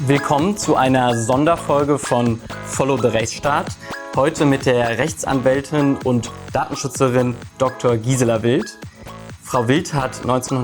Willkommen zu einer Sonderfolge von Follow the Rechtsstaat. Heute mit der Rechtsanwältin und Datenschützerin Dr. Gisela Wild. Frau Wild hat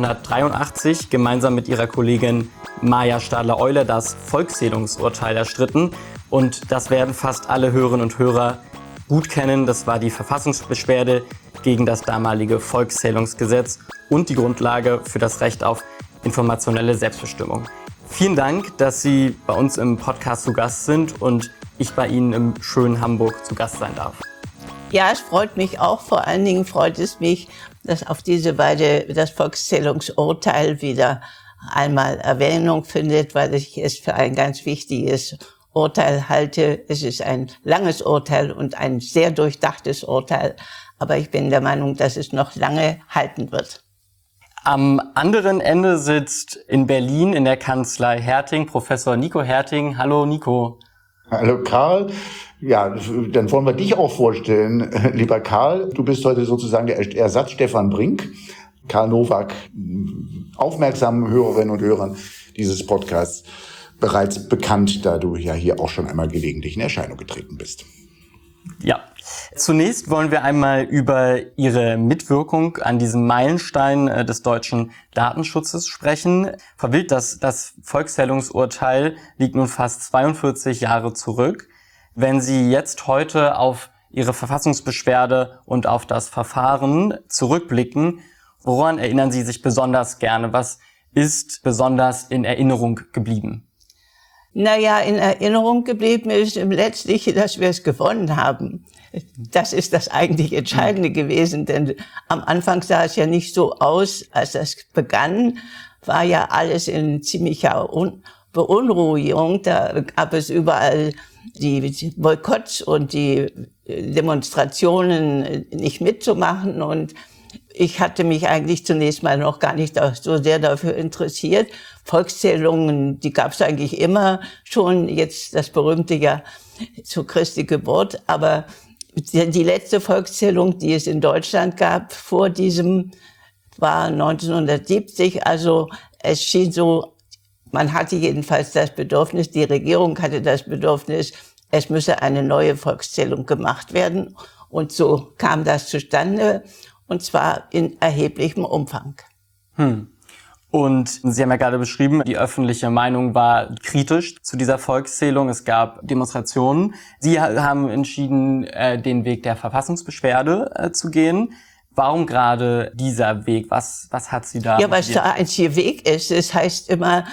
1983 gemeinsam mit ihrer Kollegin Maja Stadler-Euler das Volkszählungsurteil erstritten. Und das werden fast alle Hörerinnen und Hörer gut kennen. Das war die Verfassungsbeschwerde gegen das damalige Volkszählungsgesetz und die Grundlage für das Recht auf informationelle Selbstbestimmung. Vielen Dank, dass Sie bei uns im Podcast zu Gast sind und ich bei Ihnen im schönen Hamburg zu Gast sein darf. Ja, es freut mich auch. Vor allen Dingen freut es mich, dass auf diese Weise das Volkszählungsurteil wieder einmal Erwähnung findet, weil ich es für ein ganz wichtiges Urteil halte. Es ist ein langes Urteil und ein sehr durchdachtes Urteil, aber ich bin der Meinung, dass es noch lange halten wird. Am anderen Ende sitzt in Berlin in der Kanzlei Herting Professor Nico Herting. Hallo Nico. Hallo Karl. Ja, dann wollen wir dich auch vorstellen, lieber Karl. Du bist heute sozusagen der Ersatz Stefan Brink. Karl Nowak, aufmerksamen Hörerinnen und Hörern dieses Podcasts, bereits bekannt, da du ja hier auch schon einmal gelegentlich in Erscheinung getreten bist. Ja, zunächst wollen wir einmal über Ihre Mitwirkung an diesem Meilenstein des deutschen Datenschutzes sprechen. Frau Wild, das Volkszählungsurteil liegt nun fast 42 Jahre zurück. Wenn Sie jetzt heute auf Ihre Verfassungsbeschwerde und auf das Verfahren zurückblicken, woran erinnern Sie sich besonders gerne? Was ist besonders in Erinnerung geblieben? Naja, in Erinnerung geblieben ist letztlich, dass wir es gewonnen haben. Das ist das eigentlich Entscheidende gewesen, denn am Anfang sah es ja nicht so aus, als das begann, war ja alles in ziemlicher Beunruhigung. Da gab es überall die Boykotts und die Demonstrationen nicht mitzumachen und ich hatte mich eigentlich zunächst mal noch gar nicht so sehr dafür interessiert. Volkszählungen, die gab es eigentlich immer schon, jetzt das berühmte Jahr zu Christi Geburt. Aber die letzte Volkszählung, die es in Deutschland gab, vor diesem, war 1970. Also es schien so, man hatte jedenfalls das Bedürfnis, die Regierung hatte das Bedürfnis, es müsse eine neue Volkszählung gemacht werden. Und so kam das zustande. Und zwar in erheblichem Umfang. Und Sie haben ja gerade beschrieben, die öffentliche Meinung war kritisch zu dieser Volkszählung. Es gab Demonstrationen. Sie haben entschieden, den Weg der Verfassungsbeschwerde zu gehen. Warum gerade dieser Weg? Was hat Sie da? Ja, weil es der einzige Weg ist. Es heißt immer,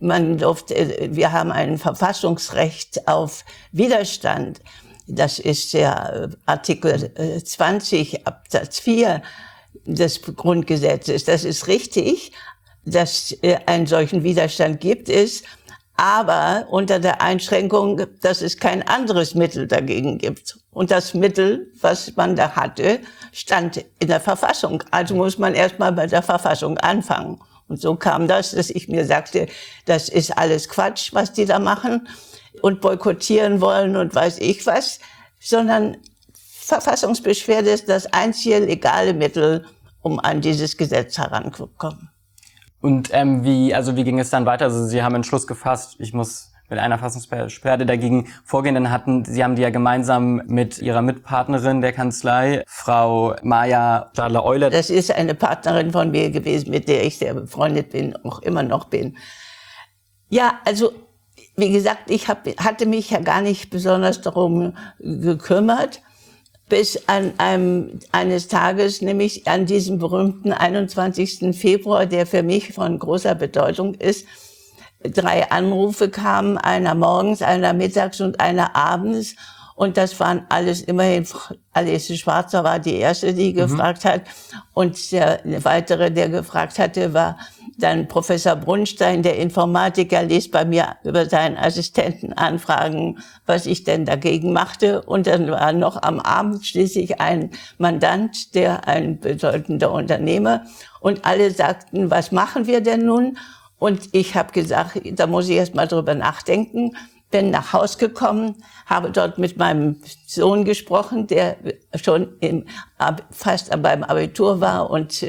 wir haben ein Verfassungsrecht auf Widerstand. Das ist der Artikel 20 Absatz 4 des Grundgesetzes. Das ist richtig, dass einen solchen Widerstand gibt es, aber unter der Einschränkung, dass es kein anderes Mittel dagegen gibt. Und das Mittel, was man da hatte, stand in der Verfassung. Also muss man erstmal bei der Verfassung anfangen. Und so kam das, dass ich mir sagte, das ist alles Quatsch, was die da machen und boykottieren wollen und weiß ich was, sondern Verfassungsbeschwerde ist das einzige legale Mittel, um an dieses Gesetz heranzukommen. Und wie ging es dann weiter? Also Sie haben einen Entschluss gefasst, ich muss mit einer Verfassungsbeschwerde dagegen vorgehen. Dann Sie haben die ja gemeinsam mit Ihrer Mitpartnerin der Kanzlei, Frau Maja Stadler-Euler. Das ist eine Partnerin von mir gewesen, mit der ich sehr befreundet bin, auch immer noch bin. Ja, also wie gesagt, ich hatte mich ja gar nicht besonders darum gekümmert, bis eines Tages, nämlich an diesem berühmten 21. Februar, der für mich von großer Bedeutung ist, 3 Anrufe kamen, einer morgens, einer mittags und einer abends. Und das waren alles immerhin, Alice Schwarzer war die erste, die gefragt hat. Und der weitere, der gefragt hatte, war dann Professor Brunstein, der Informatiker, ließ bei mir über seinen Assistenten anfragen, was ich denn dagegen machte. Und dann war noch am Abend schließlich ein Mandant, ein bedeutender Unternehmer. Und alle sagten, was machen wir denn nun? Und ich habe gesagt, da muss ich erst mal drüber nachdenken. bin nach Haus gekommen, habe dort mit meinem Sohn gesprochen, der schon fast beim Abitur war und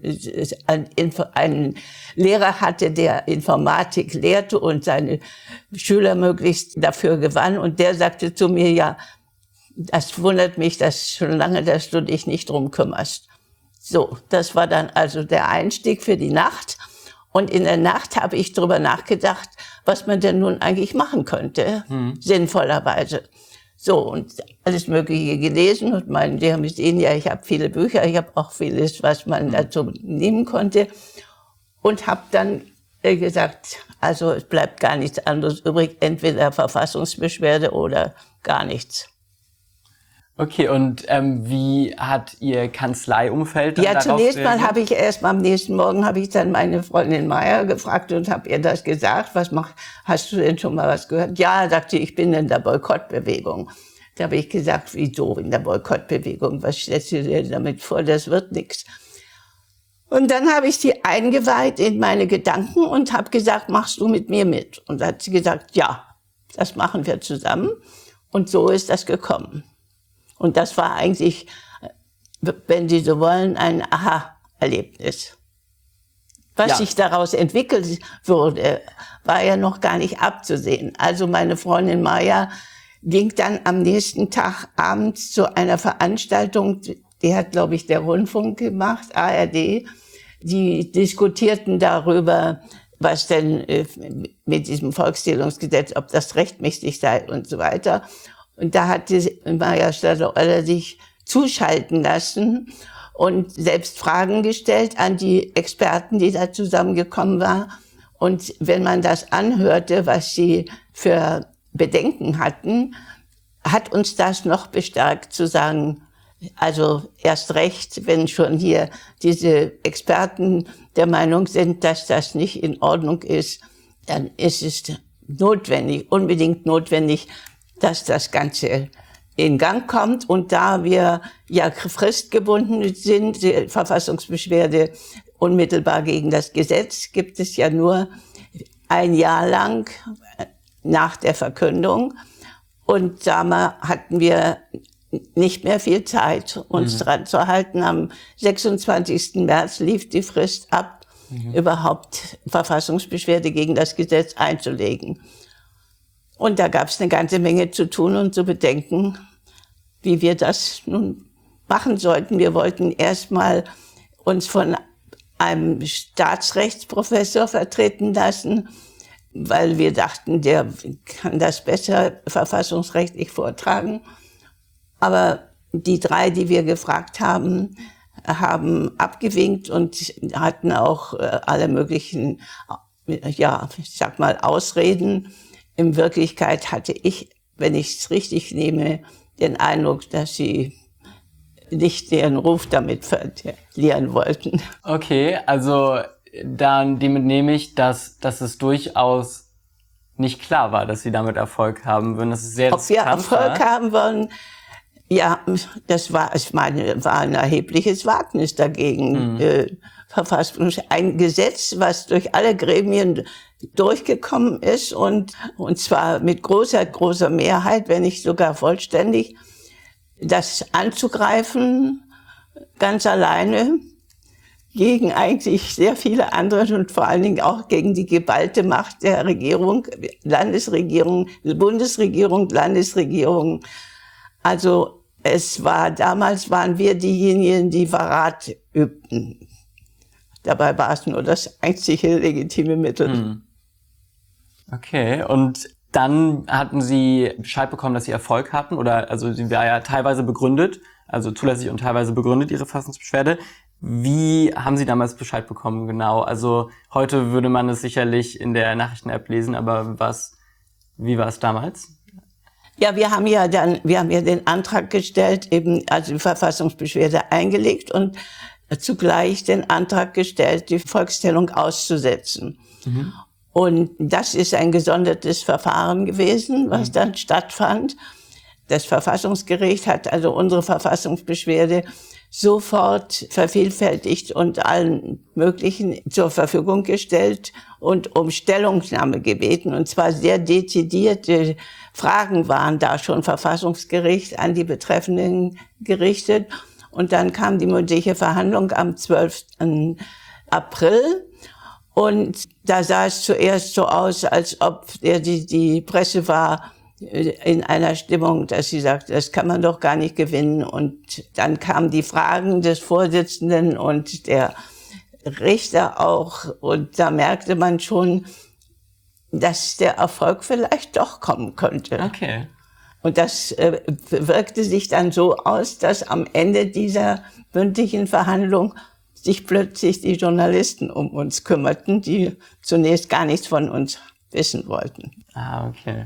einen Lehrer hatte, der Informatik lehrte und seine Schüler möglichst dafür gewann. Und der sagte zu mir, ja, das wundert mich, dass schon lange, dass du dich nicht drum kümmerst. So, das war dann also der Einstieg für die Nacht. Und in der Nacht habe ich darüber nachgedacht, was man denn nun eigentlich machen könnte, sinnvollerweise. So, und alles Mögliche gelesen. Und Sie haben gesehen, ja, ich habe viele Bücher, ich habe auch vieles, was man dazu nehmen konnte. Und habe dann gesagt, also es bleibt gar nichts anderes übrig, entweder Verfassungsbeschwerde oder gar nichts. Okay, und wie hat Ihr Kanzleiumfeld dann darauf zunächst mal reagiert? am nächsten Morgen habe ich dann meine Freundin Meier gefragt und habe ihr das gesagt. Hast du denn schon mal was gehört? Ja, sagte ich bin in der Boykottbewegung. Da habe ich gesagt, wieso in der Boykottbewegung? Was stellst du dir damit vor? Das wird nichts. Und dann habe ich sie eingeweiht in meine Gedanken und habe gesagt, machst du mit mir mit? Und da hat sie gesagt, ja, das machen wir zusammen. Und so ist das gekommen. Und das war eigentlich, wenn Sie so wollen, ein Aha-Erlebnis. Was sich daraus entwickelt wurde, war ja noch gar nicht abzusehen. Also meine Freundin Maya ging dann am nächsten Tag abends zu einer Veranstaltung, die hat, glaube ich, der Rundfunk gemacht, ARD. Die diskutierten darüber, was denn mit diesem Volkszählungsgesetz, ob das rechtmäßig sei und so weiter. Und da hat Maja Stadler sich zuschalten lassen und selbst Fragen gestellt an die Experten, die da zusammengekommen waren. Und wenn man das anhörte, was sie für Bedenken hatten, hat uns das noch bestärkt zu sagen, also erst recht, wenn schon hier diese Experten der Meinung sind, dass das nicht in Ordnung ist, dann ist es notwendig, unbedingt notwendig, dass das Ganze in Gang kommt. Und da wir ja fristgebunden sind, die Verfassungsbeschwerde unmittelbar gegen das Gesetz, gibt es ja nur ein Jahr lang nach der Verkündung. Und da hatten wir nicht mehr viel Zeit, uns dran zu halten. Am 26. März lief die Frist ab, überhaupt Verfassungsbeschwerde gegen das Gesetz einzulegen. Und da gab es eine ganze Menge zu tun und zu bedenken, wie wir das nun machen sollten. Wir wollten erstmal uns von einem Staatsrechtsprofessor vertreten lassen, weil wir dachten, der kann das besser verfassungsrechtlich vortragen. Aber die drei, die wir gefragt haben, haben abgewinkt und hatten auch alle möglichen, ja, ich sag mal, Ausreden. In Wirklichkeit hatte ich, wenn ich es richtig nehme, den Eindruck, dass sie nicht ihren Ruf damit verlieren wollten. Okay, also dann damit nehme ich, dass es durchaus nicht klar war, dass Sie damit Erfolg haben würden. Das ist sehr Ob wir Erfolg haben wollen, ja, das war, ich meine, war ein erhebliches Wagnis dagegen. Ein Gesetz, was durch alle Gremien durchgekommen ist und zwar mit großer Mehrheit, wenn nicht sogar vollständig, das anzugreifen, ganz alleine, gegen eigentlich sehr viele andere und vor allen Dingen auch gegen die geballte Macht der Regierung, Landesregierung, Bundesregierung, Landesregierung. Also damals waren wir diejenigen, die Verrat übten. Dabei war es nur das einzige legitime Mittel. Okay, und dann hatten Sie Bescheid bekommen, dass Sie Erfolg hatten, oder, also sie war ja teilweise begründet, also zulässig und teilweise begründet, Ihre Verfassungsbeschwerde. Wie haben Sie damals Bescheid bekommen, genau? Also heute würde man es sicherlich in der Nachrichten-App lesen, aber wie war es damals? Ja, wir haben ja den Antrag gestellt, eben also die Verfassungsbeschwerde eingelegt und zugleich den Antrag gestellt, die Volkszählung auszusetzen. Und das ist ein gesondertes Verfahren gewesen, was dann stattfand. Das Verfassungsgericht hat also unsere Verfassungsbeschwerde sofort vervielfältigt und allen möglichen zur Verfügung gestellt und um Stellungnahme gebeten. Und zwar sehr dezidierte Fragen waren da schon Verfassungsgericht an die Betreffenden gerichtet. Und dann kam die mündliche Verhandlung am 12. April. Und da sah es zuerst so aus, als ob die Presse war in einer Stimmung, dass sie sagt, das kann man doch gar nicht gewinnen. Und dann kamen die Fragen des Vorsitzenden und der Richter auch. Und da merkte man schon, dass der Erfolg vielleicht doch kommen könnte. Okay. Und das wirkte sich dann so aus, dass am Ende dieser mündlichen Verhandlung sich plötzlich die Journalisten um uns kümmerten, die zunächst gar nichts von uns wissen wollten. Ah, okay.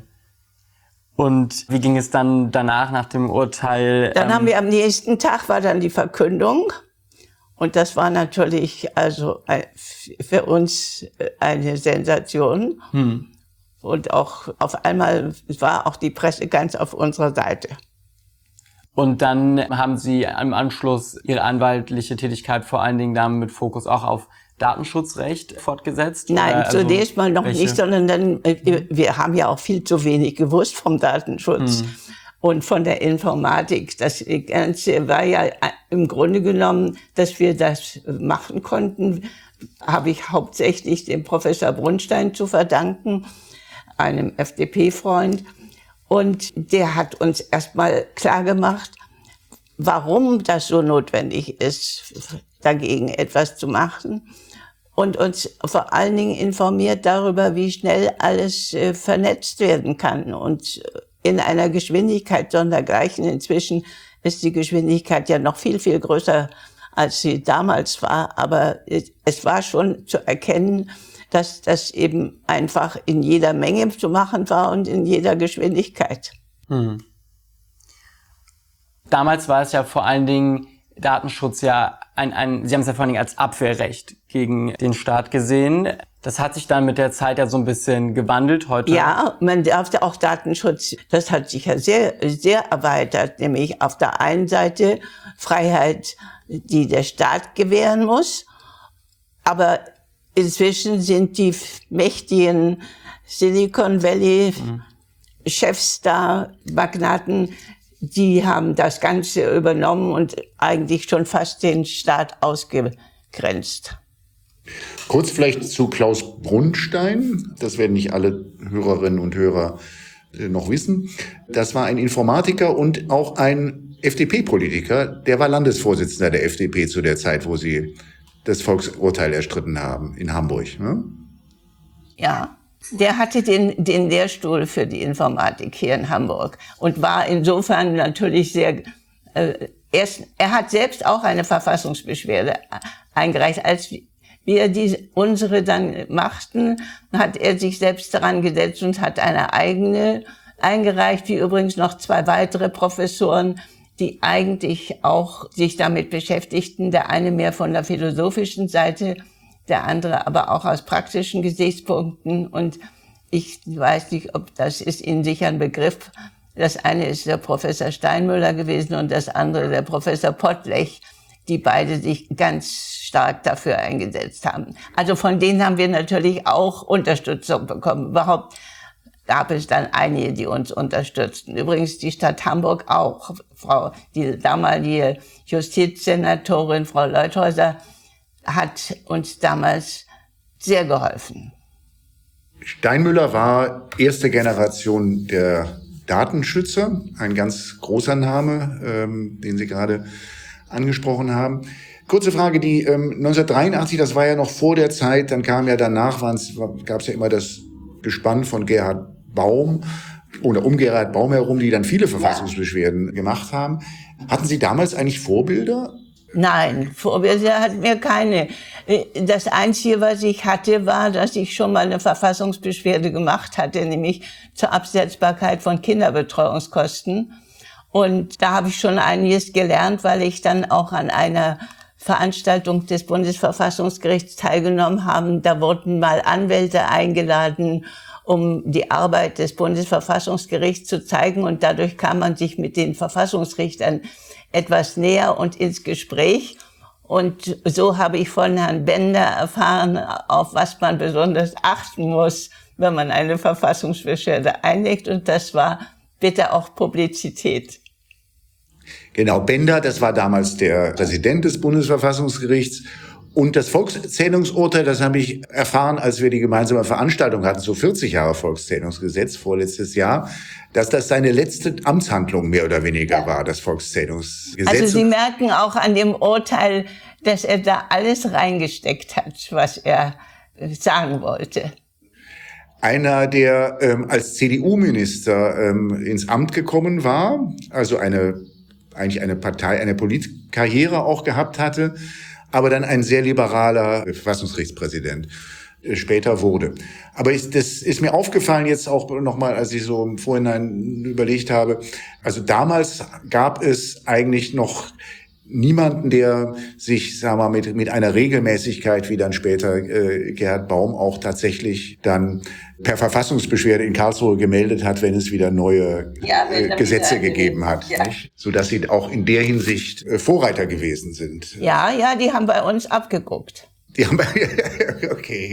Und wie ging es dann danach, nach dem Urteil? Dann haben wir am nächsten Tag war dann die Verkündung. Und das war natürlich also für uns eine Sensation. Und auch auf einmal war auch die Presse ganz auf unserer Seite. Und dann haben Sie im Anschluss Ihre anwaltliche Tätigkeit vor allen Dingen dann mit Fokus auch auf Datenschutzrecht fortgesetzt? Nein, also zunächst mal noch nicht, sondern dann, wir haben ja auch viel zu wenig gewusst vom Datenschutz und von der Informatik. Das Ganze war ja im Grunde genommen, dass wir das machen konnten, habe ich hauptsächlich dem Professor Brunstein zu verdanken, einem FDP-Freund. Und der hat uns erstmal klargemacht, warum das so notwendig ist, dagegen etwas zu machen. Und uns vor allen Dingen informiert darüber, wie schnell alles vernetzt werden kann. Und in einer Geschwindigkeit sondergleichen. Inzwischen ist die Geschwindigkeit ja noch viel, viel größer, als sie damals war. Aber es war schon zu erkennen, dass das eben einfach in jeder Menge zu machen war und in jeder Geschwindigkeit. Damals war es ja vor allen Dingen Datenschutz ja Sie haben es ja vor allen Dingen als Abwehrrecht gegen den Staat gesehen. Das hat sich dann mit der Zeit ja so ein bisschen gewandelt heute. Ja, man darf ja auch Datenschutz, das hat sich ja sehr, sehr erweitert, nämlich auf der einen Seite Freiheit, die der Staat gewähren muss, aber inzwischen sind die mächtigen Silicon Valley Chefs da, Magnaten, die haben das Ganze übernommen und eigentlich schon fast den Staat ausgegrenzt. Kurz vielleicht zu Klaus Brunstein. Das werden nicht alle Hörerinnen und Hörer noch wissen. Das war ein Informatiker und auch ein FDP-Politiker. Der war Landesvorsitzender der FDP zu der Zeit, wo Sie das Volksurteil erstritten haben in Hamburg. Ne? Ja. Der hatte den Lehrstuhl für die Informatik hier in Hamburg und war insofern natürlich sehr, er hat selbst auch eine Verfassungsbeschwerde eingereicht. Als wir unsere dann machten, hat er sich selbst daran gesetzt und hat eine eigene eingereicht, wie übrigens noch 2 weitere Professoren, die eigentlich auch sich damit beschäftigten. Der eine mehr von der philosophischen Seite, der andere aber auch aus praktischen Gesichtspunkten. Und ich weiß nicht, ob das ist Ihnen sicher ein Begriff. Das eine ist der Professor Steinmüller gewesen und das andere der Professor Pottlech, die beide sich ganz stark dafür eingesetzt haben. Also von denen haben wir natürlich auch Unterstützung bekommen. Überhaupt gab es dann einige, die uns unterstützten. Übrigens die Stadt Hamburg auch. Die damalige Justizsenatorin, Frau Leuthäuser, hat uns damals sehr geholfen. Steinmüller war erste Generation der Datenschützer, ein ganz großer Name, den Sie gerade angesprochen haben. Kurze Frage, die 1983, das war ja noch vor der Zeit, dann kam ja danach, gab es ja immer das Gespann von Gerhard Baum oder um Gerhard Baum herum, die dann viele Verfassungsbeschwerden gemacht haben. Hatten Sie damals eigentlich Vorbilder? Nein, Vorbilder hatten wir keine. Das Einzige, was ich hatte, war, dass ich schon mal eine Verfassungsbeschwerde gemacht hatte, nämlich zur Absetzbarkeit von Kinderbetreuungskosten. Und da habe ich schon einiges gelernt, weil ich dann auch an einer Veranstaltung des Bundesverfassungsgerichts teilgenommen habe. Da wurden mal Anwälte eingeladen, um die Arbeit des Bundesverfassungsgerichts zu zeigen. Und dadurch kam man sich mit den Verfassungsrichtern etwas näher und ins Gespräch. Und so habe ich von Herrn Bender erfahren, auf was man besonders achten muss, wenn man eine Verfassungsbeschwerde einlegt. Und das war bitte auch Publizität. Genau, Bender, das war damals der Präsident des Bundesverfassungsgerichts. Und das Volkszählungsurteil, das habe ich erfahren, als wir die gemeinsame Veranstaltung hatten, so 40 Jahre Volkszählungsgesetz, vorletztes Jahr, dass das seine letzte Amtshandlung mehr oder weniger war, das Volkszählungsgesetz. Also Sie merken auch an dem Urteil, dass er da alles reingesteckt hat, was er sagen wollte. Einer, der als CDU-Minister ins Amt gekommen war, also eigentlich eine Partei, eine Politkarriere auch gehabt hatte, aber dann ein sehr liberaler Verfassungsgerichtspräsident später wurde. Aber das ist mir aufgefallen jetzt auch nochmal, als ich so im Vorhinein überlegt habe. Also damals gab es eigentlich noch niemanden, der sich, sagen wir mal, mit einer Regelmäßigkeit, wie dann später Gerhard Baum auch tatsächlich dann per Verfassungsbeschwerde in Karlsruhe gemeldet hat, wenn es wieder neue Gesetze gegeben hat. Ja. Nicht? Sodass sie auch in der Hinsicht Vorreiter gewesen sind. Ja, die haben bei uns abgeguckt. Die haben okay,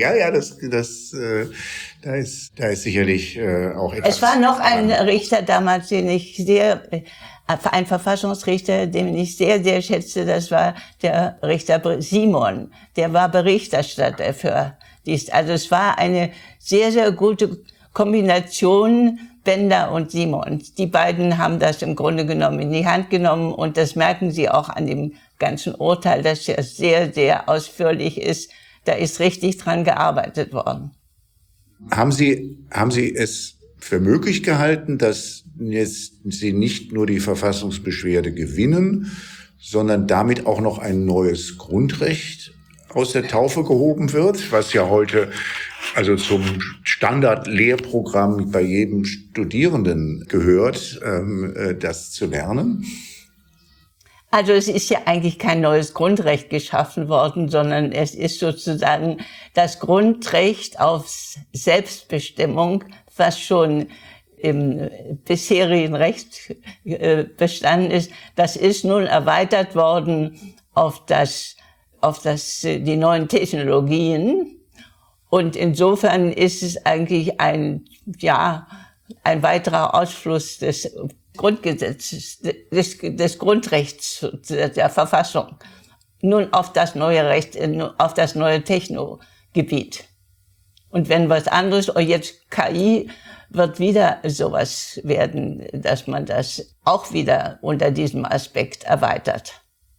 da ist sicherlich auch etwas. Es war noch ein Richter damals, ein Verfassungsrichter, den ich sehr, sehr schätzte, das war der Richter Simon. Der war Berichterstatter für dies. Also es war eine sehr, sehr gute Kombination, Bender und Simon. Die beiden haben das im Grunde genommen in die Hand genommen und das merken Sie auch an dem ganzen Urteil, das ja sehr, sehr ausführlich ist. Da ist richtig dran gearbeitet worden. Haben Sie es für möglich gehalten, dass jetzt Sie nicht nur die Verfassungsbeschwerde gewinnen, sondern damit auch noch ein neues Grundrecht aus der Taufe gehoben wird, was ja heute also zum Standardlehrprogramm bei jedem Studierenden gehört, das zu lernen? Also es ist ja eigentlich kein neues Grundrecht geschaffen worden, sondern es ist sozusagen das Grundrecht auf Selbstbestimmung, was schon im bisherigen Recht bestanden ist. Das ist nun erweitert worden auf die neuen Technologien. Und insofern ist es eigentlich ein weiterer Ausfluss des Grundgesetzes, des Grundrechts der Verfassung, nun auf das neue Recht, auf das neue Technogebiet. Und wenn was anderes, jetzt KI, wird wieder sowas werden, dass man das auch wieder unter diesem Aspekt erweitert.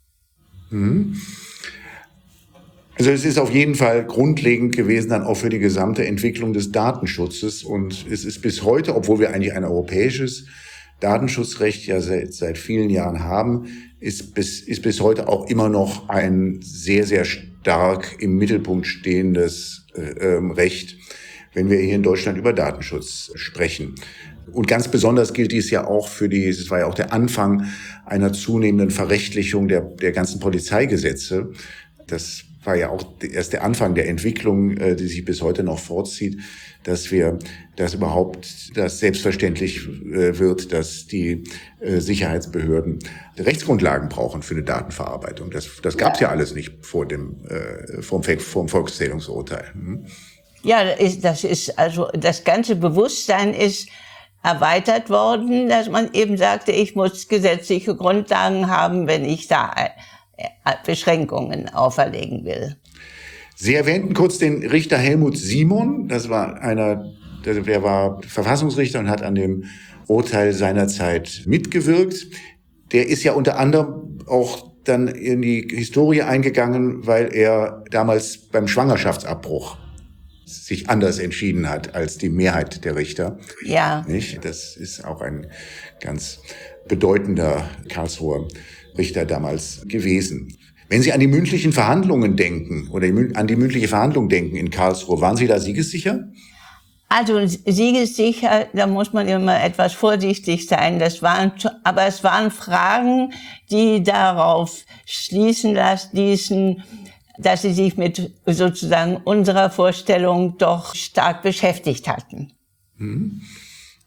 Also es ist auf jeden Fall grundlegend gewesen dann auch für die gesamte Entwicklung des Datenschutzes. Und es ist bis heute, obwohl wir eigentlich ein europäisches Datenschutzrecht ja seit vielen Jahren haben, ist bis heute auch immer noch ein sehr, sehr stark im Mittelpunkt stehendes Recht, wenn wir hier in Deutschland über Datenschutz sprechen. Und ganz besonders gilt dies ja auch es war ja auch der Anfang einer zunehmenden Verrechtlichung der ganzen Polizeigesetze. Das war ja auch erst der Anfang der Entwicklung, die sich bis heute noch fortzieht, dass das selbstverständlich wird, dass die Sicherheitsbehörden Rechtsgrundlagen brauchen für eine Datenverarbeitung. Das gab's ja alles nicht vor vom Volkszählungsurteil. Ja, das ganze Bewusstsein ist erweitert worden, dass man eben sagte, ich muss gesetzliche Grundlagen haben, wenn ich da Beschränkungen auferlegen will. Sie erwähnten kurz den Richter Helmut Simon. Das war der war Verfassungsrichter und hat an dem Urteil seinerzeit mitgewirkt. Der ist ja unter anderem auch dann in die Historie eingegangen, weil er damals beim Schwangerschaftsabbruch sich anders entschieden hat als die Mehrheit der Richter. Ja. Nicht? Das ist auch ein ganz bedeutender Karlsruher Richter damals gewesen. Wenn Sie an die mündlichen Verhandlungen denken oder an die mündliche Verhandlung denken in Karlsruhe, waren Sie da siegessicher? Also siegessicher, da muss man immer etwas vorsichtig sein. Aber es waren Fragen, die darauf schließen ließen, dass sie sich mit sozusagen unserer Vorstellung doch stark beschäftigt hatten.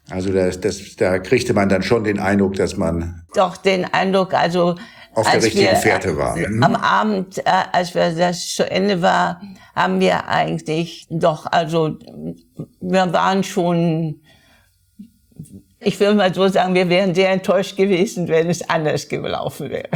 Also da kriegte man dann schon den Eindruck, dass man Doch den Eindruck, also auf der richtigen Fährte war. Am Abend, als das zu Ende war, haben wir eigentlich doch, also wir waren schon, ich will mal so sagen, wir wären sehr enttäuscht gewesen, wenn es anders gelaufen wäre.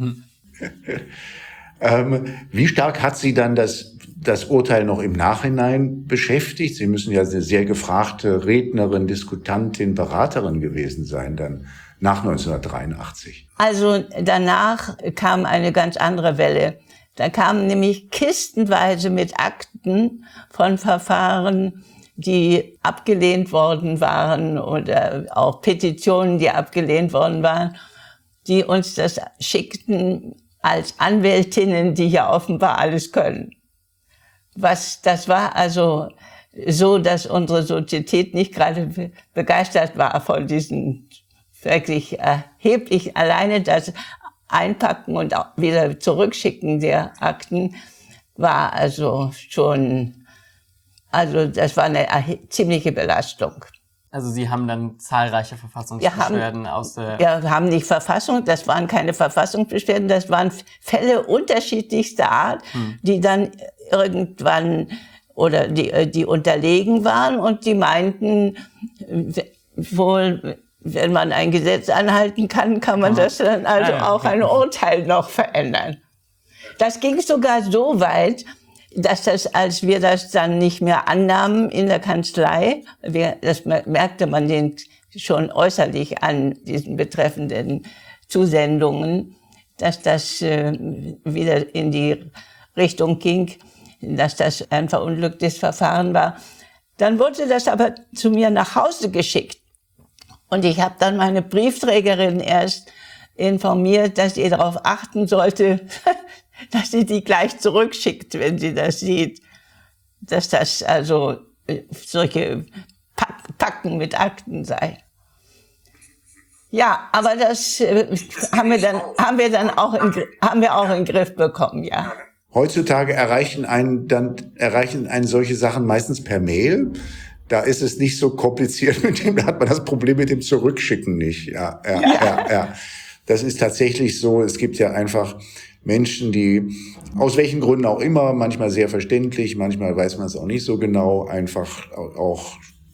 Wie stark hat Sie dann das Urteil noch im Nachhinein beschäftigt? Sie müssen ja eine sehr gefragte Rednerin, Diskutantin, Beraterin gewesen sein, dann nach 1983. Also danach kam eine ganz andere Welle. Da kamen nämlich kistenweise mit Akten von Verfahren, die abgelehnt worden waren oder auch Petitionen, die abgelehnt worden waren, die uns das schickten als Anwältinnen, die ja offenbar alles können. Das war also so, dass unsere Sozietät nicht gerade begeistert war von diesen wirklich erheblich, alleine das Einpacken und auch wieder Zurückschicken der Akten war also schon, also das war eine ziemliche Belastung. Also Sie haben dann zahlreiche Verfassungsbeschwerden Wir haben nicht Verfassung, das waren keine Verfassungsbeschwerden, das waren Fälle unterschiedlichster Art, die dann irgendwann oder die unterlegen waren und die meinten, wohl, wenn man ein Gesetz anhalten kann, kann man das dann also auch ein Urteil noch verändern. Das ging sogar so weit, dass als wir das dann nicht mehr annahmen in der Kanzlei, das merkte man den schon äußerlich an diesen betreffenden Zusendungen, dass das wieder in die Richtung ging, dass das ein verunglücktes Verfahren war. Dann wurde das aber zu mir nach Hause geschickt. Und ich habe dann meine Briefträgerin erst informiert, dass sie darauf achten sollte, dass sie die gleich zurückschickt, wenn sie das sieht, dass das also solche Packen mit Akten sei. Ja, aber das haben wir auch in den Griff bekommen, ja. Heutzutage erreichen einen solche Sachen meistens per Mail. Da ist es nicht so kompliziert da hat man das Problem mit dem Zurückschicken nicht. Ja. Das ist tatsächlich so. Es gibt ja einfach Menschen, die aus welchen Gründen auch immer, manchmal sehr verständlich, manchmal weiß man es auch nicht so genau, einfach auch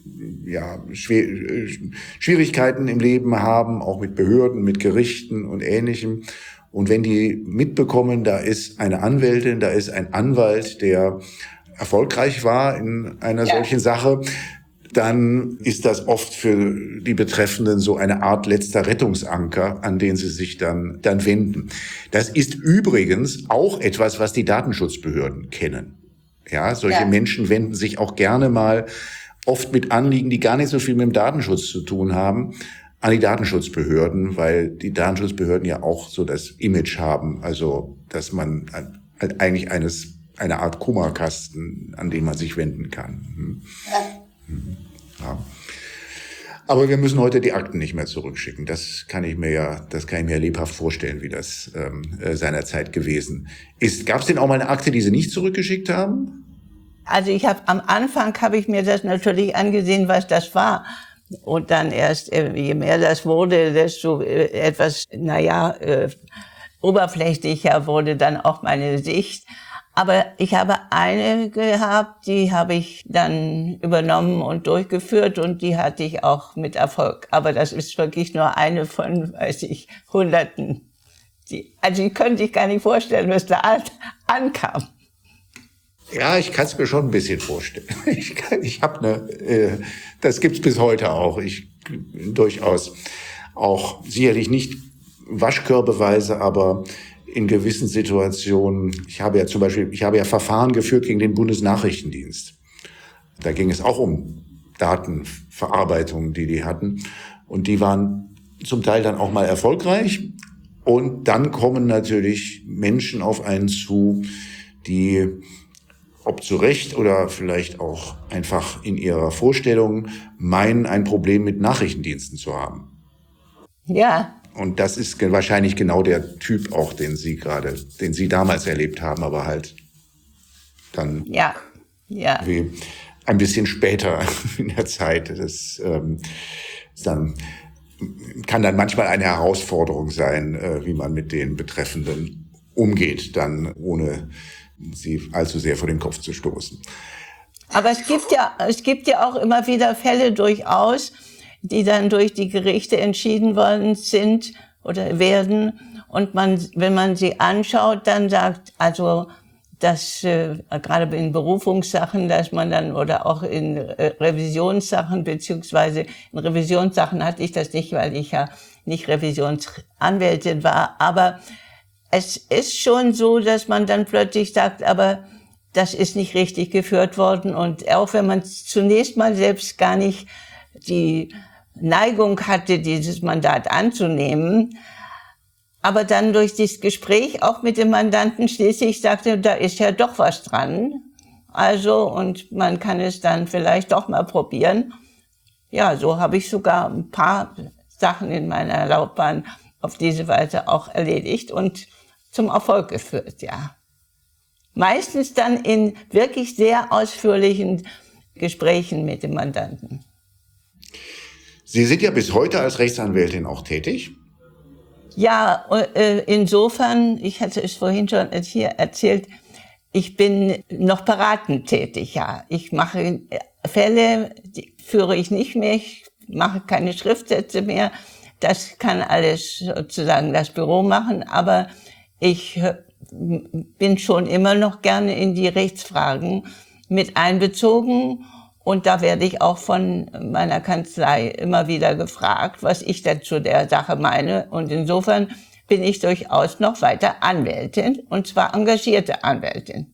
Schwierigkeiten im Leben haben, auch mit Behörden, mit Gerichten und Ähnlichem. Und wenn die mitbekommen, da ist eine Anwältin, da ist ein Anwalt, der erfolgreich war in einer solchen Sache, dann ist das oft für die Betreffenden so eine Art letzter Rettungsanker, an den sie sich dann wenden. Das ist übrigens auch etwas, was die Datenschutzbehörden kennen. Ja, solche Menschen wenden sich auch gerne mal, oft mit Anliegen, die gar nicht so viel mit dem Datenschutz zu tun haben, an die Datenschutzbehörden, weil die Datenschutzbehörden ja auch so das Image haben, also dass man halt eigentlich eine Art Kummerkasten, an den man sich wenden kann. Ja. Aber wir müssen heute die Akten nicht mehr zurückschicken. Das kann ich mir lebhaft vorstellen, wie das seinerzeit gewesen ist. Gab es denn auch mal eine Akte, die Sie nicht zurückgeschickt haben? Also am Anfang habe ich mir das natürlich angesehen, was das war. Und dann erst, je mehr das wurde, desto etwas, oberflächlicher wurde dann auch meine Sicht. Aber ich habe eine gehabt, die habe ich dann übernommen und durchgeführt und die hatte ich auch mit Erfolg. Aber das ist wirklich nur eine von, Hunderten. Also ich könnte sich gar nicht vorstellen, was da ankam. Ja, ich kann es mir schon ein bisschen vorstellen. Ich habe das gibt's bis heute auch. Ich durchaus auch sicherlich nicht waschkörbeweise, aber in gewissen Situationen. Ich habe ja Verfahren geführt gegen den Bundesnachrichtendienst. Da ging es auch um Datenverarbeitung, die hatten. Und die waren zum Teil dann auch mal erfolgreich. Und dann kommen natürlich Menschen auf einen zu, die, ob zu Recht oder vielleicht auch einfach in ihrer Vorstellung, meinen, ein Problem mit Nachrichtendiensten zu haben. Ja. Und das ist wahrscheinlich genau der Typ auch, den Sie damals erlebt haben, aber halt dann ja. wie ein bisschen später in der Zeit. Das kann dann manchmal eine Herausforderung sein, wie man mit den Betreffenden umgeht, dann ohne sie allzu sehr vor den Kopf zu stoßen. Aber es gibt ja auch immer wieder Fälle durchaus, die dann durch die Gerichte entschieden worden sind oder werden. Und wenn man sie anschaut, dann sagt, also, dass gerade in Berufungssachen, dass man dann oder auch in Revisionssachen, beziehungsweise in Revisionssachen hatte ich das nicht, weil ich ja nicht Revisionsanwältin war, aber es ist schon so, dass man dann plötzlich sagt, aber das ist nicht richtig geführt worden. Und auch wenn man zunächst mal selbst gar nicht die Neigung hatte, dieses Mandat anzunehmen, aber dann durch das Gespräch auch mit dem Mandanten schließlich sagte, da ist ja doch was dran. Also, und man kann es dann vielleicht doch mal probieren. Ja, so habe ich sogar ein paar Sachen in meiner Laufbahn auf diese Weise auch erledigt und zum Erfolg geführt, ja. Meistens dann in wirklich sehr ausführlichen Gesprächen mit dem Mandanten. Sie sind ja bis heute als Rechtsanwältin auch tätig. Ja, insofern, ich hatte es vorhin schon hier erzählt, ich bin noch beratend tätig, ja. Ich mache Fälle, die führe ich nicht mehr, ich mache keine Schriftsätze mehr. Das kann alles sozusagen das Büro machen, aber ich bin schon immer noch gerne in die Rechtsfragen mit einbezogen. Und da werde ich auch von meiner Kanzlei immer wieder gefragt, was ich dazu der Sache meine. Und insofern bin ich durchaus noch weiter Anwältin, und zwar engagierte Anwältin.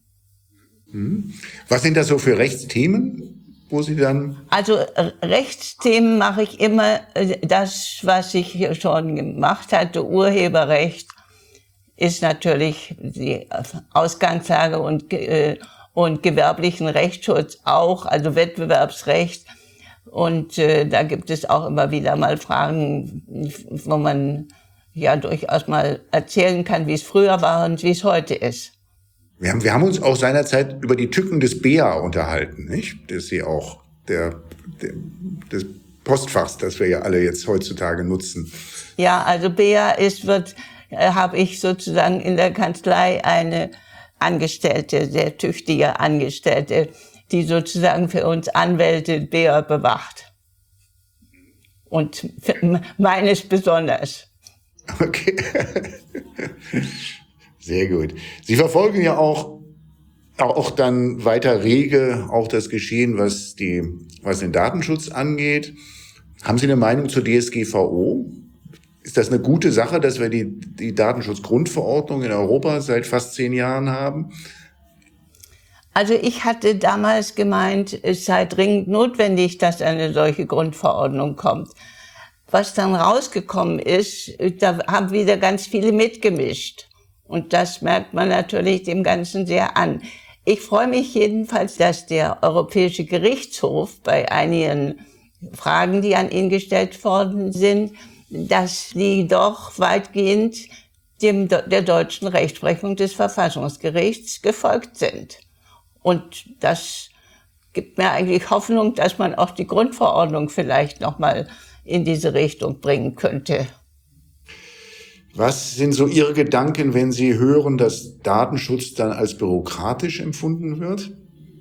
Was sind das so für Rechtsthemen, wo Sie dann... Also Rechtsthemen mache ich immer das, was ich hier schon gemacht hatte. Urheberrecht ist natürlich die Ausgangslage und gewerblichen Rechtsschutz auch, also Wettbewerbsrecht. Und da gibt es auch immer wieder mal Fragen, wo man ja durchaus mal erzählen kann, wie es früher war und wie es heute ist. Wir haben uns auch seinerzeit über die Tücken des BEA unterhalten, nicht? Das ist ja auch des Postfachs, das wir ja alle jetzt heutzutage nutzen. Ja, also BEA habe ich sozusagen in der Kanzlei eine Angestellte, sehr tüchtige Angestellte, die sozusagen für uns Anwälte BEA bewacht. Und meines besonders. Okay. Sehr gut. Sie verfolgen ja auch dann weiter rege auch das Geschehen, was den Datenschutz angeht. Haben Sie eine Meinung zur DSGVO? Ist das eine gute Sache, dass wir die Datenschutzgrundverordnung in Europa seit fast 10 Jahren haben? Also ich hatte damals gemeint, es sei dringend notwendig, dass eine solche Grundverordnung kommt. Was dann rausgekommen ist, da haben wieder ganz viele mitgemischt. Und das merkt man natürlich dem Ganzen sehr an. Ich freue mich jedenfalls, dass der Europäische Gerichtshof bei einigen Fragen, die an ihn gestellt worden sind, dass die doch weitgehend der deutschen Rechtsprechung des Verfassungsgerichts gefolgt sind. Und das gibt mir eigentlich Hoffnung, dass man auch die Grundverordnung vielleicht noch mal in diese Richtung bringen könnte. Was sind so Ihre Gedanken, wenn Sie hören, dass Datenschutz dann als bürokratisch empfunden wird?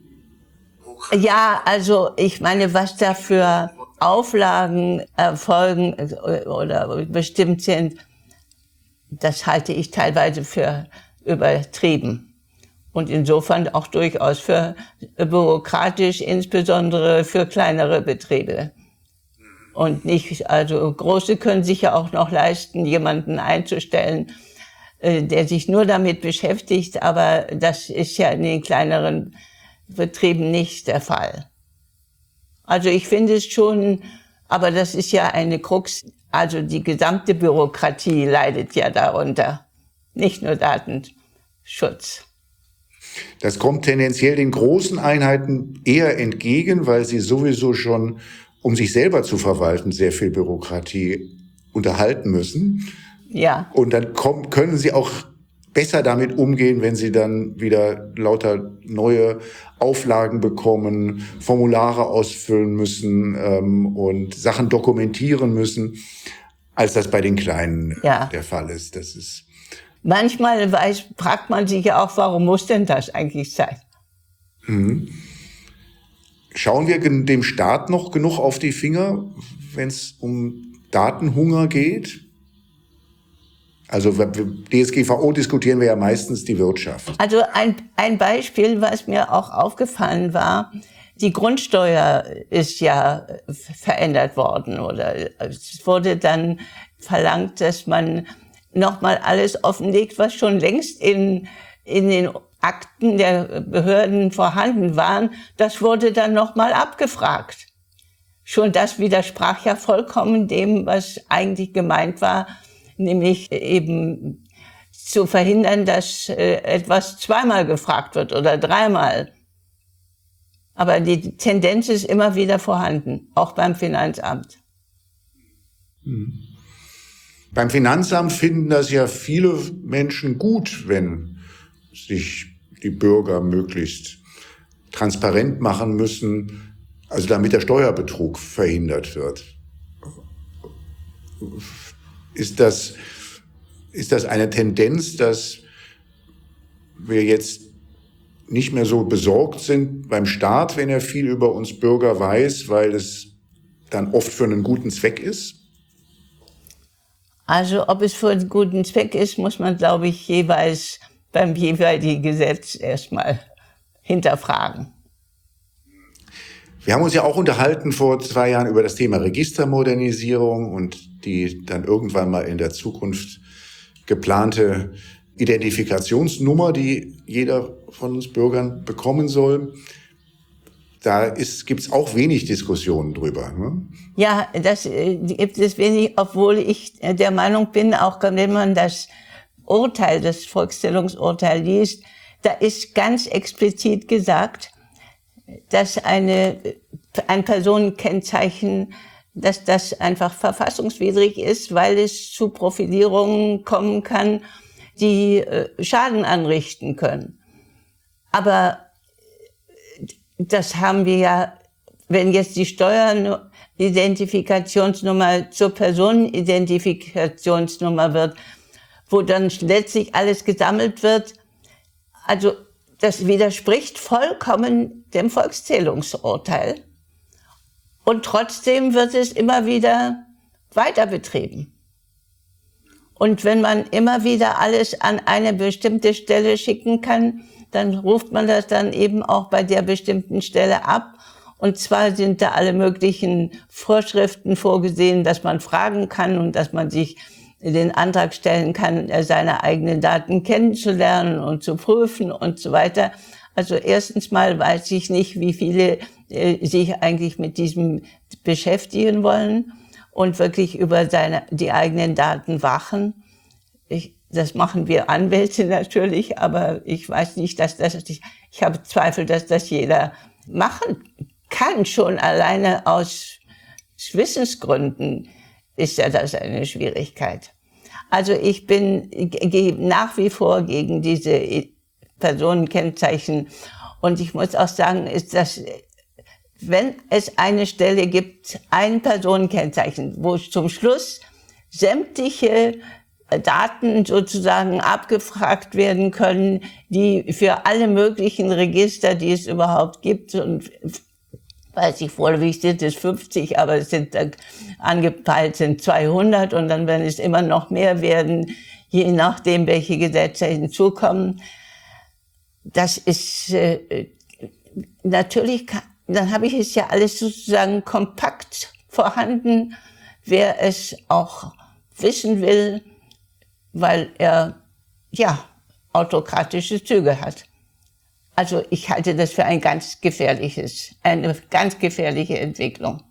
Ja, also ich meine, was da für Auflagen erfolgen oder bestimmt sind, das halte ich teilweise für übertrieben. Und insofern auch durchaus für bürokratisch, insbesondere für kleinere Betriebe. Und nicht, also Große können sich ja auch noch leisten, jemanden einzustellen, der sich nur damit beschäftigt, aber das ist ja in den kleineren Betrieben nicht der Fall. Also ich finde es schon, aber das ist ja eine Krux, also die gesamte Bürokratie leidet ja darunter, nicht nur Datenschutz. Das kommt tendenziell den großen Einheiten eher entgegen, weil sie sowieso schon, um sich selber zu verwalten, sehr viel Bürokratie unterhalten müssen. Ja. Und dann können sie auch besser damit umgehen, wenn sie dann wieder lauter neue Auflagen bekommen, Formulare ausfüllen müssen und Sachen dokumentieren müssen, als das bei den Kleinen der Fall ist. Das ist manchmal fragt man sich ja auch, warum muss denn das eigentlich sein? Schauen wir dem Staat noch genug auf die Finger, wenn es um Datenhunger geht? Also DSGVO diskutieren wir ja meistens die Wirtschaft. Also ein Beispiel, was mir auch aufgefallen war, die Grundsteuer ist ja verändert worden oder es wurde dann verlangt, dass man nochmal alles offenlegt, was schon längst in den Akten der Behörden vorhanden waren. Das wurde dann nochmal abgefragt. Schon das widersprach ja vollkommen dem, was eigentlich gemeint war, nämlich eben zu verhindern, dass etwas zweimal gefragt wird oder dreimal. Aber die Tendenz ist immer wieder vorhanden, auch beim Finanzamt. Beim Finanzamt finden das ja viele Menschen gut, wenn sich die Bürger möglichst transparent machen müssen, also damit der Steuerbetrug verhindert wird. Ist das eine Tendenz, dass wir jetzt nicht mehr so besorgt sind beim Staat, wenn er viel über uns Bürger weiß, weil es dann oft für einen guten Zweck ist? Also ob es für einen guten Zweck ist, muss man, glaube ich, jeweils beim jeweiligen Gesetz erstmal hinterfragen. Wir haben uns ja auch unterhalten vor 2 Jahren über das Thema Registermodernisierung und die dann irgendwann mal in der Zukunft geplante Identifikationsnummer, die jeder von uns Bürgern bekommen soll. Da gibt's auch wenig Diskussionen drüber. Ne? Ja, das gibt es wenig, obwohl ich der Meinung bin, auch wenn man das Urteil, das Volkszählungsurteil liest, da ist ganz explizit gesagt, dass ein Personenkennzeichen, dass das einfach verfassungswidrig ist, weil es zu Profilierungen kommen kann, die Schaden anrichten können. Aber das haben wir ja, wenn jetzt die Steueridentifikationsnummer zur Personenidentifikationsnummer wird, wo dann letztlich alles gesammelt wird, also das widerspricht vollkommen dem Volkszählungsurteil. Und trotzdem wird es immer wieder weiter betrieben. Und wenn man immer wieder alles an eine bestimmte Stelle schicken kann, dann ruft man das dann eben auch bei der bestimmten Stelle ab. Und zwar sind da alle möglichen Vorschriften vorgesehen, dass man fragen kann und dass man sich den Antrag stellen kann, seine eigenen Daten kennenzulernen und zu prüfen und so weiter. Also erstens mal weiß ich nicht, wie viele sich eigentlich mit diesem beschäftigen wollen und wirklich über die eigenen Daten wachen. Das machen wir Anwälte natürlich, aber ich weiß nicht, ich habe Zweifel, dass das jeder machen kann. Schon alleine aus Wissensgründen ist ja das eine Schwierigkeit. Also ich gehe nach wie vor gegen diese Personenkennzeichen. Und ich muss auch sagen, ist das, wenn es eine Stelle gibt, ein Personenkennzeichen, wo zum Schluss sämtliche Daten sozusagen abgefragt werden können, die für alle möglichen Register, die es überhaupt gibt, und weiß ich vorläufig sind es 50, aber es sind angepeilt sind 200 und dann werden es immer noch mehr werden, je nachdem, welche Gesetze hinzukommen. Das ist natürlich, dann habe ich es ja alles sozusagen kompakt vorhanden, wer es auch wissen will, weil er ja autokratische Züge hat. Also ich halte das für eine ganz gefährliche Entwicklung.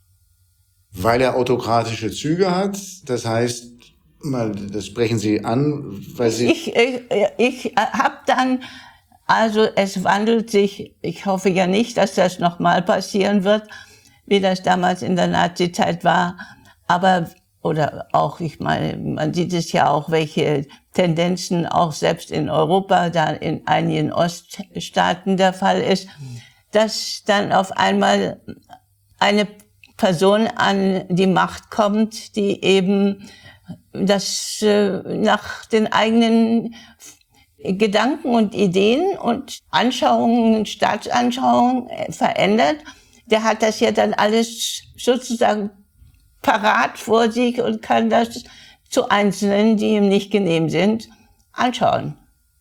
Weil er autokratische Züge hat, das heißt, das sprechen Sie an, weil Sie... Ich habe dann, also es wandelt sich, ich hoffe ja nicht, dass das nochmal passieren wird, wie das damals in der Nazizeit war, aber oder auch, ich meine, man sieht es ja auch, welche Tendenzen auch selbst in Europa, da in einigen Oststaaten der Fall ist, dass dann auf einmal eine Person an die Macht kommt, die eben das nach den eigenen Gedanken und Ideen und Anschauungen, Staatsanschauungen verändert. Der hat das ja dann alles sozusagen parat vor sich und kann das zu Einzelnen, die ihm nicht genehm sind, anschauen.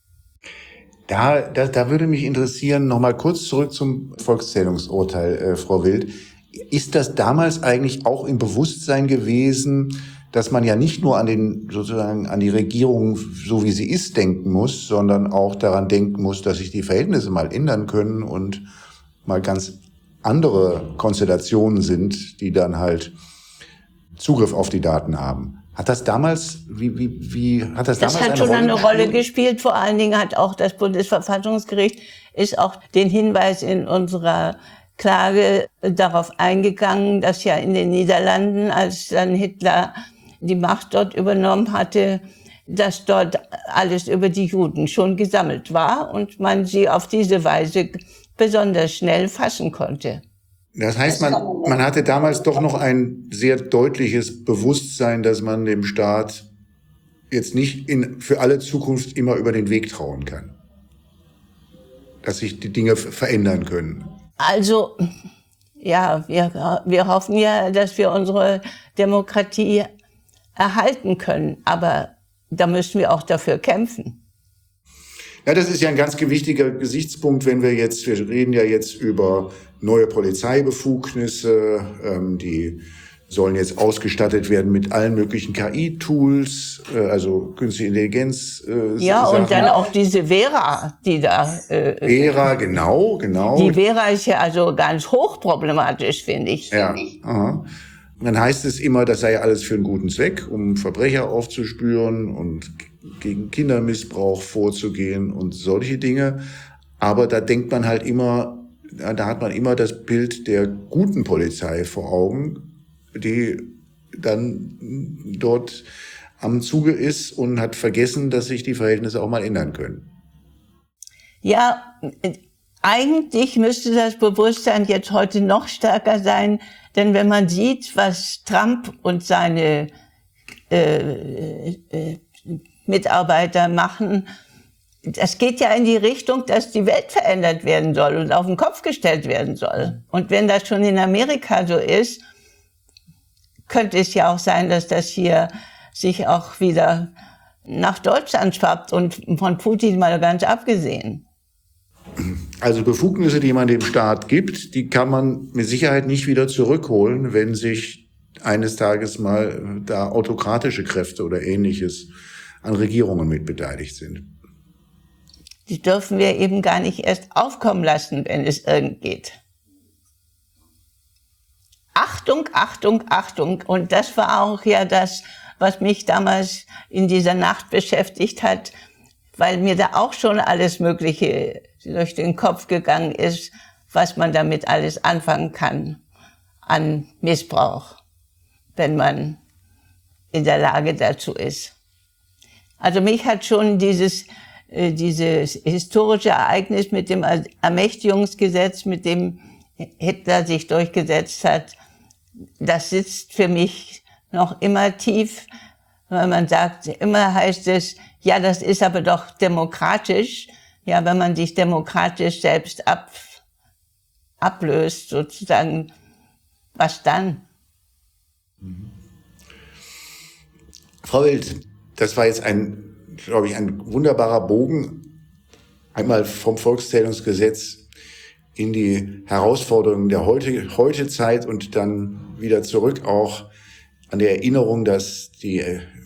Da würde mich interessieren, nochmal kurz zurück zum Volkszählungsurteil, Frau Wild. Ist das damals eigentlich auch im Bewusstsein gewesen, dass man ja nicht nur an die Regierung, so wie sie ist, denken muss, sondern auch daran denken muss, dass sich die Verhältnisse mal ändern können und mal ganz andere Konstellationen sind, die dann halt Zugriff auf die Daten haben. Hat das damals, Das hat schon eine Rolle gespielt. Vor allen Dingen hat auch das Bundesverfassungsgericht ist auch den Hinweis in unserer Klage darauf eingegangen, dass ja in den Niederlanden, als dann Hitler die Macht dort übernommen hatte, dass dort alles über die Juden schon gesammelt war und man sie auf diese Weise besonders schnell fassen konnte. Das heißt, man hatte damals doch noch ein sehr deutliches Bewusstsein, dass man dem Staat jetzt nicht für alle Zukunft immer über den Weg trauen kann. Dass sich die Dinge verändern können. Also, ja, wir hoffen ja, dass wir unsere Demokratie erhalten können, aber da müssen wir auch dafür kämpfen. Ja, das ist ja ein ganz wichtiger Gesichtspunkt, wenn wir reden ja jetzt über neue Polizeibefugnisse, die sollen jetzt ausgestattet werden mit allen möglichen KI-Tools, also künstliche Intelligenz. Ja, Sachen. Und dann auch diese Vera, die da... Vera, genau. Die Vera ist ja also ganz hochproblematisch, finde ich. Ja, aha. Dann heißt es immer, das sei ja alles für einen guten Zweck, um Verbrecher aufzuspüren und gegen Kindermissbrauch vorzugehen und solche Dinge. Aber da denkt man halt immer, da hat man immer das Bild der guten Polizei vor Augen, die dann dort am Zuge ist und hat vergessen, dass sich die Verhältnisse auch mal ändern können. Ja, eigentlich müsste das Bewusstsein jetzt heute noch stärker sein, denn wenn man sieht, was Trump und seine Mitarbeiter machen, das geht ja in die Richtung, dass die Welt verändert werden soll und auf den Kopf gestellt werden soll. Und wenn das schon in Amerika so ist, könnte es ja auch sein, dass das hier sich auch wieder nach Deutschland schwappt und von Putin mal ganz abgesehen. Also Befugnisse, die man dem Staat gibt, die kann man mit Sicherheit nicht wieder zurückholen, wenn sich eines Tages mal da autokratische Kräfte oder Ähnliches an Regierungen mit beteiligt sind. Die dürfen wir eben gar nicht erst aufkommen lassen, wenn es irgend geht. Achtung, Achtung, Achtung. Und das war auch ja das, was mich damals in dieser Nacht beschäftigt hat, weil mir da auch schon alles Mögliche durch den Kopf gegangen ist, was man damit alles anfangen kann an Missbrauch, wenn man in der Lage dazu ist. Also mich hat schon dieses historische Ereignis mit dem Ermächtigungsgesetz, mit dem Hitler sich durchgesetzt hat, das sitzt für mich noch immer tief, weil man sagt, immer heißt es, ja, das ist aber doch demokratisch. Ja, wenn man sich demokratisch selbst ablöst, sozusagen, was dann? Frau Wild, das war jetzt glaube ich, ein wunderbarer Bogen, einmal vom Volkszählungsgesetz in die Herausforderungen der Heutezeit und dann wieder zurück auch an der Erinnerung, dass die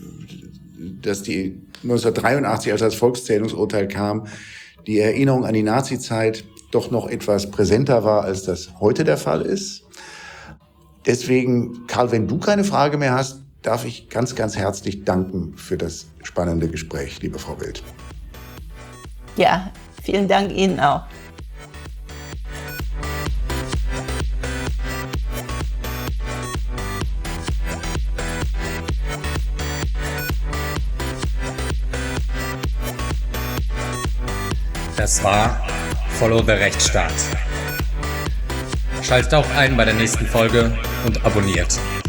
1983, als das Volkszählungsurteil kam, die Erinnerung an die Nazizeit doch noch etwas präsenter war, als das heute der Fall ist. Deswegen, Karl, wenn du keine Frage mehr hast, darf ich ganz, ganz herzlich danken für das spannende Gespräch, liebe Frau Wild. Ja, vielen Dank Ihnen auch. Das war Follow the Rechtsstaat. Schaltet auch ein bei der nächsten Folge und abonniert.